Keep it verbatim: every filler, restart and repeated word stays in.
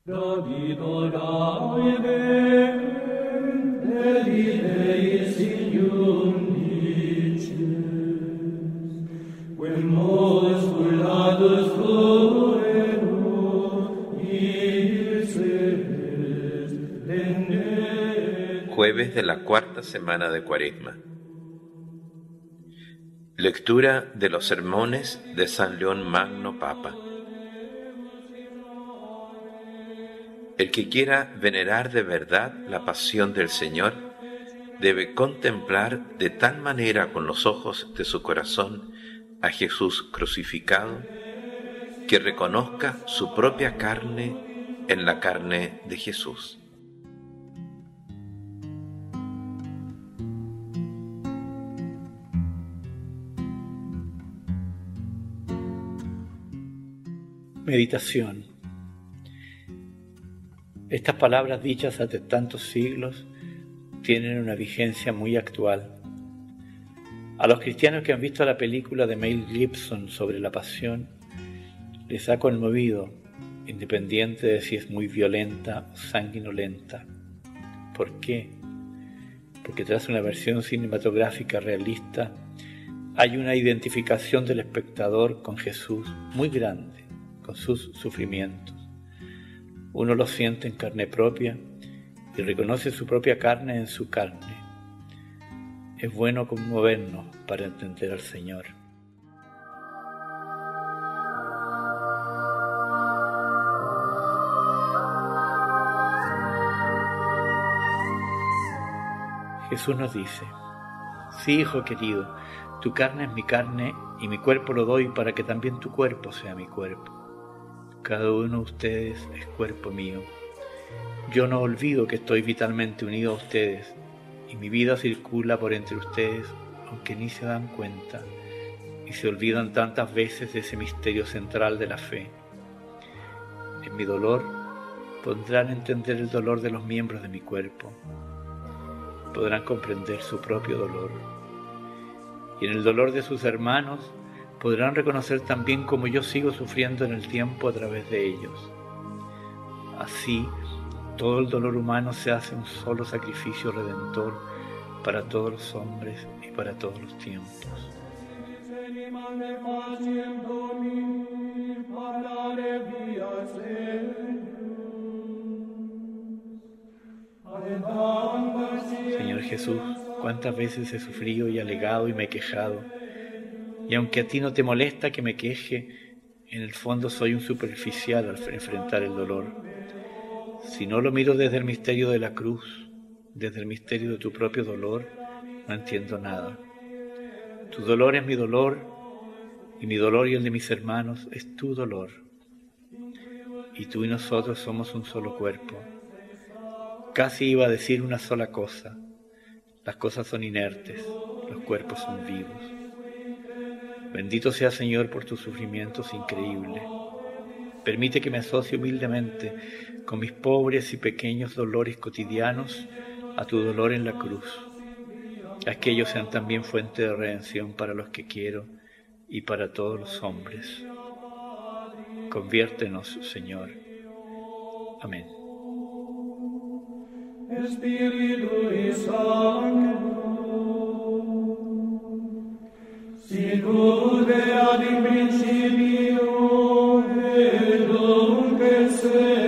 Jueves de la cuarta semana de Cuaresma. Lectura de los sermones de San León Magno Papa. El que quiera venerar de verdad la pasión del Señor debe contemplar de tal manera con los ojos de su corazón a Jesús crucificado que reconozca su propia carne en la carne de Jesús. Meditación. Estas palabras dichas hace tantos siglos tienen una vigencia muy actual. A los cristianos que han visto la película de Mel Gibson sobre la pasión, les ha conmovido, independiente de si es muy violenta o sanguinolenta. ¿Por qué? Porque tras una versión cinematográfica realista hay una identificación del espectador con Jesús muy grande, con sus sufrimientos. Uno lo siente en carne propia y reconoce su propia carne en su carne. Es bueno conmovernos para entender al Señor. Jesús nos dice: sí, hijo querido, tu carne es mi carne y mi cuerpo lo doy para que también tu cuerpo sea mi cuerpo. Cada uno de ustedes es cuerpo mío. Yo no olvido que estoy vitalmente unido a ustedes y mi vida circula por entre ustedes, aunque ni se dan cuenta y se olvidan tantas veces de ese misterio central de la fe. En mi dolor podrán entender el dolor de los miembros de mi cuerpo. Podrán comprender su propio dolor. Y en el dolor de sus hermanos podrán reconocer también cómo yo sigo sufriendo en el tiempo a través de ellos. Así, todo el dolor humano se hace un solo sacrificio redentor para todos los hombres y para todos los tiempos. Señor Jesús, cuántas veces he sufrido y alegado y me he quejado, y aunque a ti no te molesta que me queje, en el fondo soy un superficial al enfrentar el dolor. Si no lo miro desde el misterio de la cruz, desde el misterio de tu propio dolor, no entiendo nada. Tu dolor es mi dolor, y mi dolor y el de mis hermanos es tu dolor. Y tú y nosotros somos un solo cuerpo. Casi iba a decir una sola cosa. Las cosas son inertes, los cuerpos son vivos. Bendito sea, Señor, por tus sufrimientos increíbles. Permite que me asocie humildemente con mis pobres y pequeños dolores cotidianos a tu dolor en la cruz. Haz que ellos sean también fuente de redención para los que quiero y para todos los hombres. Conviértenos, Señor. Amén. Espíritu Santo, sicut erat in principio et nunc et semper